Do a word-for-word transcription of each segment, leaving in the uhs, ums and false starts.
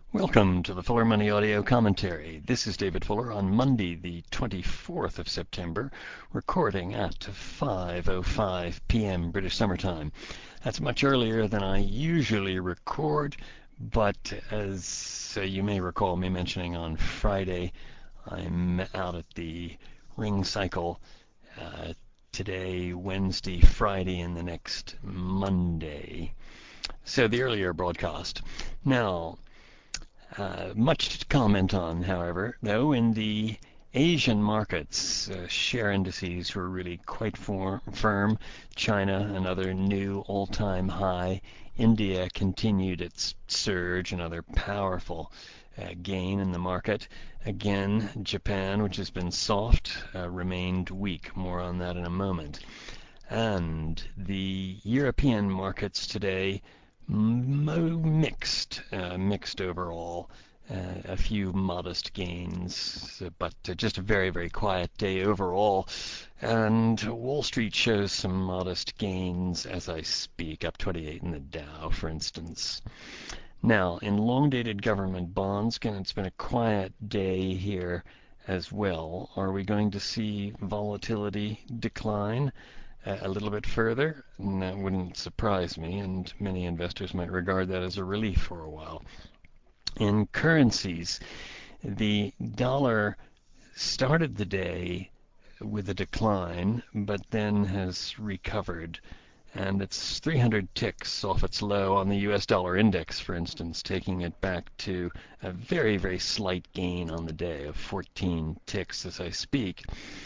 Welcome to the Fuller Money Audio Commentary. This is David Fuller on Monday, the twenty-fourth of September, recording at five oh five p m British Summer Time. That's much earlier than I usually record, but as uh, you may recall me mentioning on Friday, I'm out at the Ring Cycle uh, today, Wednesday, Friday, and the next Monday. So the earlier broadcast. Now, Uh, much to comment on, however, though, in the Asian markets. Uh, share indices were really quite for, firm. China, another new all-time high. India continued its surge, another powerful uh, gain in the market. Again, Japan, which has been soft, uh, remained weak. More on that in a moment. And the European markets today, mixed, uh, mixed overall. Uh, a few modest gains, but uh, just a very, very quiet day overall. And Wall Street shows some modest gains as I speak, up twenty-eight in the Dow, for instance. Now, in long-dated government bonds, again, it's been a quiet day here as well. Are we going to see volatility decline a little bit further? And that wouldn't surprise me, and many investors might regard that as a relief for a while. In currencies, the dollar started the day with a decline, but then has recovered, and it's three hundred ticks off its low on the U S dollar index, for instance, taking it back to a very, very slight gain on the day of fourteen ticks as I speak.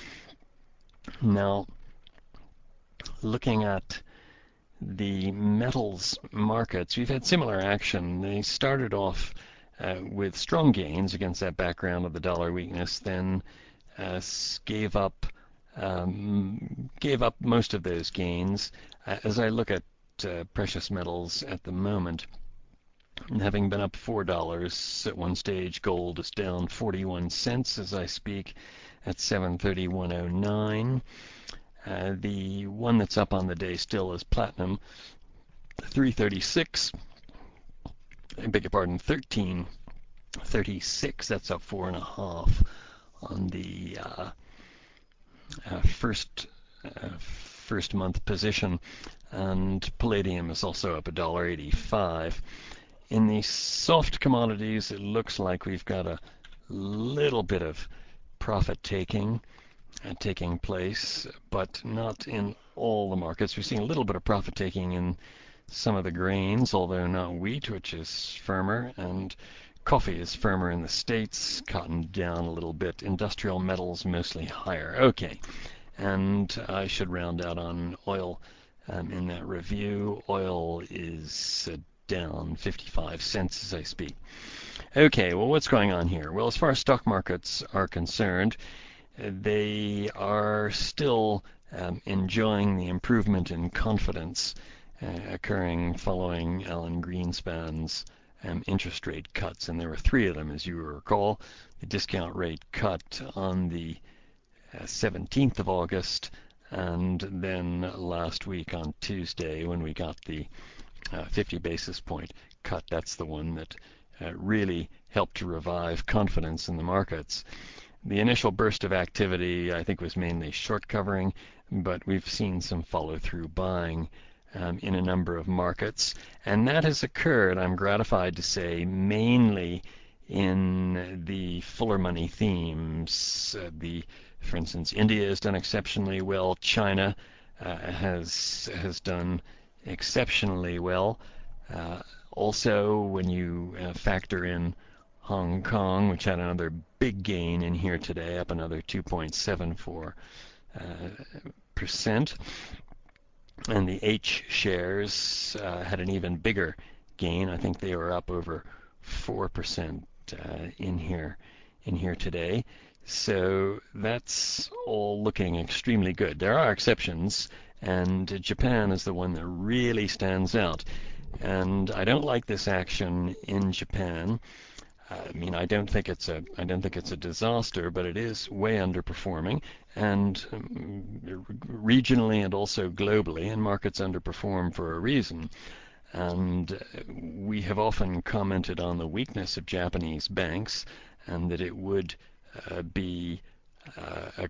Now, looking at the metals markets, we've had similar action. They started off uh, with strong gains against that background of the dollar weakness, then uh, gave up um, gave up most of those gains. Uh, as I look at uh, precious metals at the moment, having been up four dollars at one stage, gold is down forty-one cents as I speak at seven thirty-one oh nine. Uh, the one that's up on the day still is platinum, three thirty-six. I beg your pardon, thirteen thirty-six. That's up four and a half on the uh, uh, first uh, first month position, and palladium is also up a dollar eighty-five. In the soft commodities, it looks like we've got a little bit of profit taking uh, taking place, but not in all the markets. We're seeing a little bit of profit taking in some of the grains, although not wheat, which is firmer, and coffee is firmer in the States, cotton down a little bit, industrial metals mostly higher. Okay, and I should round out on oil um, in that review. Oil is uh, down fifty-five cents as I speak. Okay, well, what's going on here? Well, as far as stock markets are concerned, they are still um, enjoying the improvement in confidence uh, occurring following Alan Greenspan's um, interest rate cuts, and there were three of them, as you recall. The discount rate cut on the uh, seventeenth of August, and then last week on Tuesday when we got the uh, fifty basis point cut. That's the one that uh, really helped to revive confidence in the markets. The initial burst of activity, I think, was mainly short covering, but we've seen some follow-through buying um, in a number of markets, and that has occurred, I'm gratified to say, mainly in the fuller money themes. Uh, the, for instance, India has done exceptionally well. China uh, has has done exceptionally well. Uh, also, when you uh, factor in Hong Kong, which had another big gain in here today, up another two point seven four percent. Uh, and the H shares uh, had an even bigger gain. I think they were up over four percent uh, in here in here today. So that's all looking extremely good. There are exceptions, and Japan is the one that really stands out. And I don't like this action in Japan. I mean, I don't think it's a I don't think it's a disaster, but it is way underperforming, and um, regionally and also globally, and markets underperform for a reason. And we have often commented on the weakness of Japanese banks and that it would uh, be uh, a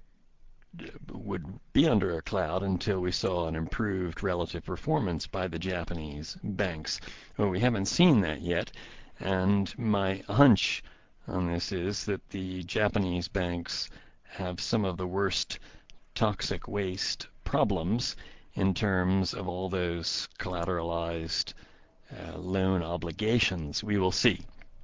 would be under a cloud until we saw an improved relative performance by the Japanese banks. Well, we haven't seen that yet, and my hunch on this is that the Japanese banks have some of the worst toxic waste problems in terms of all those collateralized uh, loan obligations. We will see.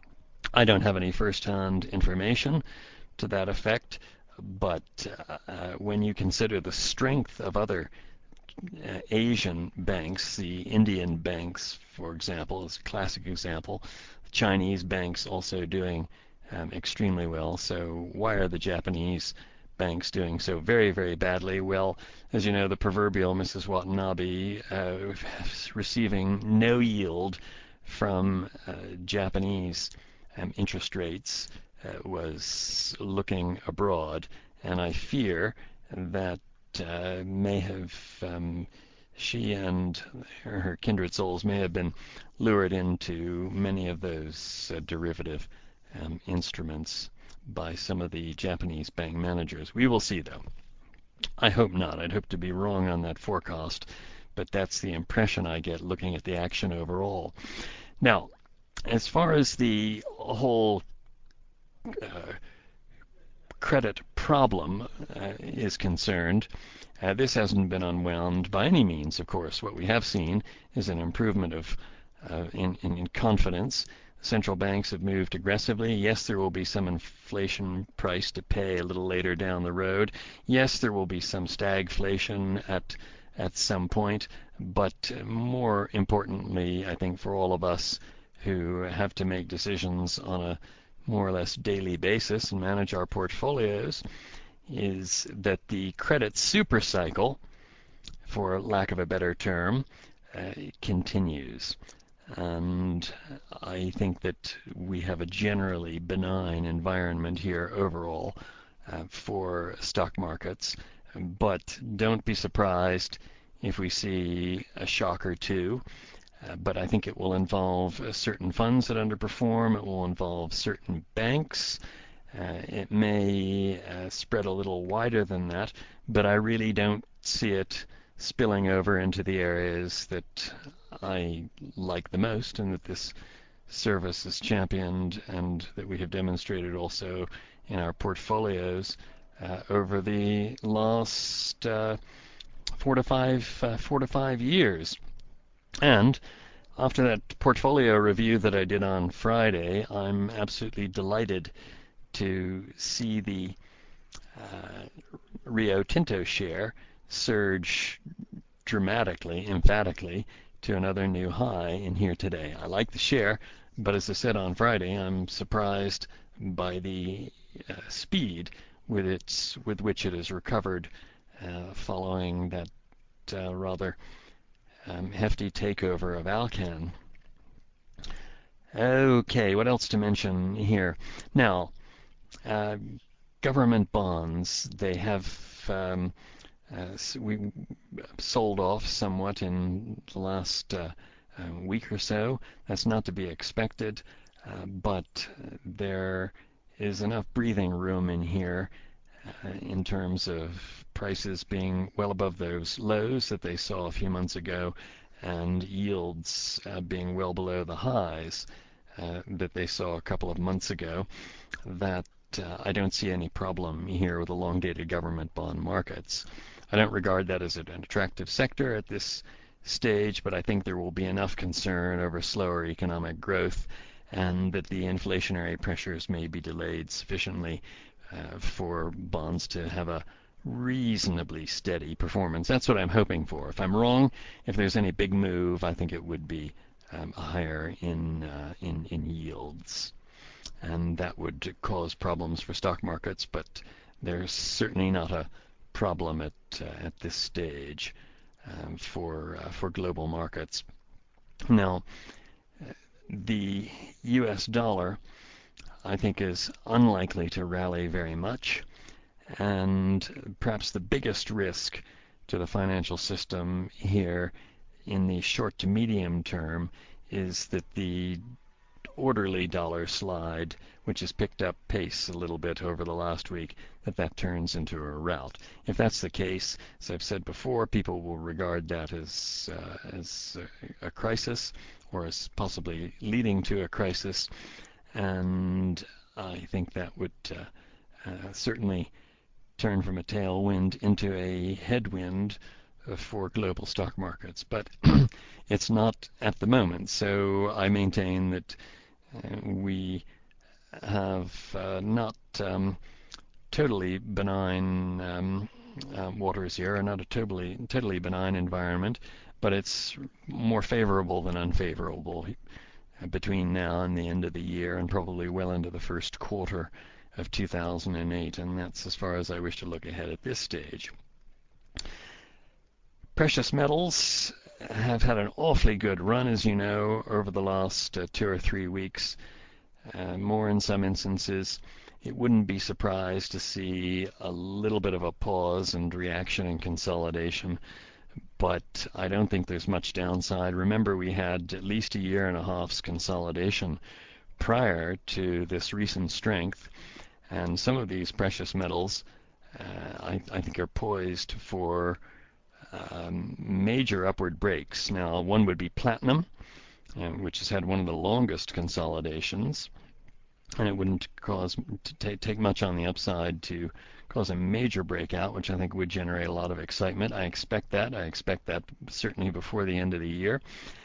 I don't have any first-hand information to that effect, but uh, when you consider the strength of other uh, Asian banks, the Indian banks, for example, is a classic example. Chinese banks also doing um, extremely well. So why are the Japanese banks doing so very, very badly? Well, as you know, the proverbial Missus Watanabe uh, receiving no yield from uh, Japanese um, interest rates uh, was looking abroad, and I fear that uh, may have um, she and her, her kindred souls may have been lured into many of those uh, derivative um, instruments by some of the Japanese bank managers. We will see, though. I hope not. I'd hope to be wrong on that forecast, but that's the impression I get looking at the action overall. Now, as far as the whole uh, credit problem uh, is concerned, uh, this hasn't been unwound by any means, of course. What we have seen is an improvement of uh, in, in, in confidence. Central banks have moved aggressively. Yes, there will be some inflation price to pay a little later down the road. Yes, there will be some stagflation at at some point. But more importantly, I think for all of us who have to make decisions on a more or less daily basis and manage our portfolios, is that the credit supercycle, for lack of a better term, uh, continues. And I think that we have a generally benign environment here overall uh, for stock markets. But don't be surprised if we see a shock or two. Uh, but I think it will involve uh, certain funds that underperform. It will involve certain banks. Uh, it may uh, spread a little wider than that, but I really don't see it spilling over into the areas that I like the most and that this service is championed and that we have demonstrated also in our portfolios uh, over the last uh, four to five uh, four to five years. And after that portfolio review that I did on Friday, I'm absolutely delighted to see the uh, Rio Tinto share surge dramatically, emphatically, to another new high in here today. I like the share, but as I said on Friday, I'm surprised by the uh, speed with its with which it has recovered uh, following that uh, rather um, hefty takeover of Alcan. Okay, what else to mention here? Now, uh, government bonds, they have um, uh, we sold off somewhat in the last uh, uh, week or so. That's not to be expected, uh, but there is enough breathing room in here uh, in terms of prices being well above those lows that they saw a few months ago and yields uh, being well below the highs uh, that they saw a couple of months ago, that uh, I don't see any problem here with the long-dated government bond markets. I don't regard that as an attractive sector at this stage, but I think there will be enough concern over slower economic growth and that the inflationary pressures may be delayed sufficiently uh, for bonds to have a reasonably steady performance. That's what I'm hoping for. If I'm wrong, if there's any big move, I think it would be um, higher in, uh, in in yields, and that would cause problems for stock markets. But there's certainly not a problem at uh, at this stage um, for uh, for global markets. Now, the U S dollar, I think, is unlikely to rally very much. And perhaps the biggest risk to the financial system here in the short to medium term is that the orderly dollar slide, which has picked up pace a little bit over the last week, that that turns into a rout. If that's the case, as I've said before, people will regard that as uh, as a, a crisis, or as possibly leading to a crisis, and I think that would uh, uh, certainly turn from a tailwind into a headwind for global stock markets. But it's not at the moment, so I maintain that uh, we have uh, not um, totally benign um, uh, waters here, not a totally totally benign environment, but it's more favorable than unfavorable between now and the end of the year, and probably well into the first quarter of two thousand eight, and that's as far as I wish to look ahead at this stage. Precious metals have had an awfully good run, as you know, over the last uh, two or three weeks, uh, more in some instances. It wouldn't be surprised to see a little bit of a pause and reaction and consolidation, but I don't think there's much downside. Remember, we had at least a year and a half's consolidation prior to this recent strength, and some of these precious metals uh, I, I think are poised for um, major upward breaks. Now, one would be platinum, uh, which has had one of the longest consolidations, and it wouldn't cause to t- take much on the upside to cause a major breakout, which I think would generate a lot of excitement. I expect that. I expect that certainly before the end of the year.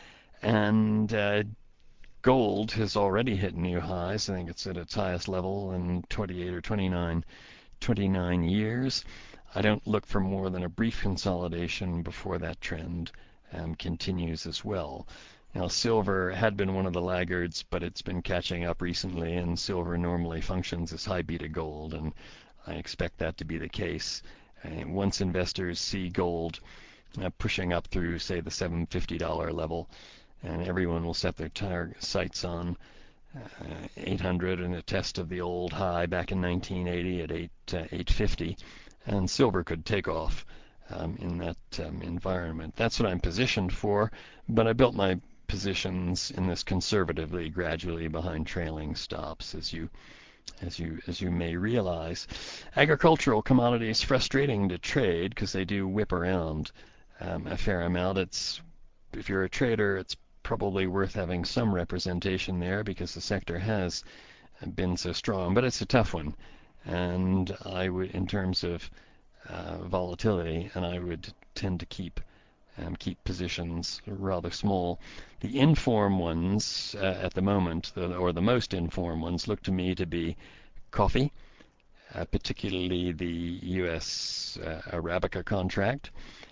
And uh, gold has already hit new highs. I think it's at its highest level in twenty-eight or twenty-nine, twenty-nine years. I don't look for more than a brief consolidation before that trend um, continues as well. Now, silver had been one of the laggards, but it's been catching up recently, and silver normally functions as high beta gold, and I expect that to be the case. And once investors see gold uh, pushing up through, say, the seven hundred fifty dollars level, and everyone will set their tar- sights on uh, eight hundred and a test of the old high back in nineteen eighty at eight, uh, eight fifty, and silver could take off um, in that um, environment. That's what I'm positioned for, but I built my positions in this conservatively, gradually behind trailing stops, as you as you as you may realize. Agricultural commodities frustrating to trade because they do whip around um, a fair amount. It's if you're a trader, it's probably worth having some representation there because the sector has been so strong, but it's a tough one. And I would, in terms of uh, volatility, and I would tend to keep um, keep positions rather small. The informed ones uh, at the moment, the, or the most informed ones, look to me to be coffee, uh, particularly the U S uh, Arabica contract,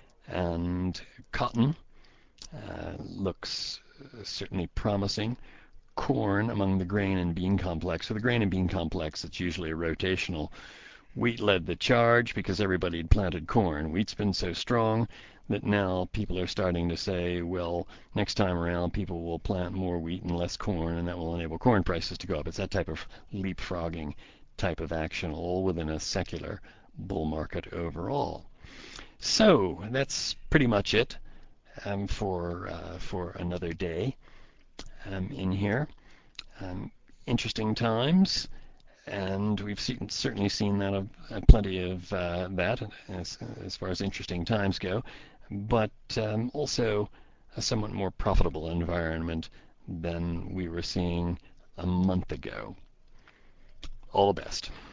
and cotton uh, looks certainly promising. Corn among the grain and bean complex. For the grain and bean complex, it's usually a rotational. Wheat led the charge because everybody had planted corn. Wheat's been so strong that now people are starting to say, well, next time around people will plant more wheat and less corn, and that will enable corn prices to go up. It's that type of leapfrogging type of action, all within a secular bull market overall. So that's pretty much it um, for uh, for another day um, in here. Um, interesting times. And we've seen, certainly seen that of uh, plenty of uh, that as, as far as interesting times go, but um, also a somewhat more profitable environment than we were seeing a month ago. All the best.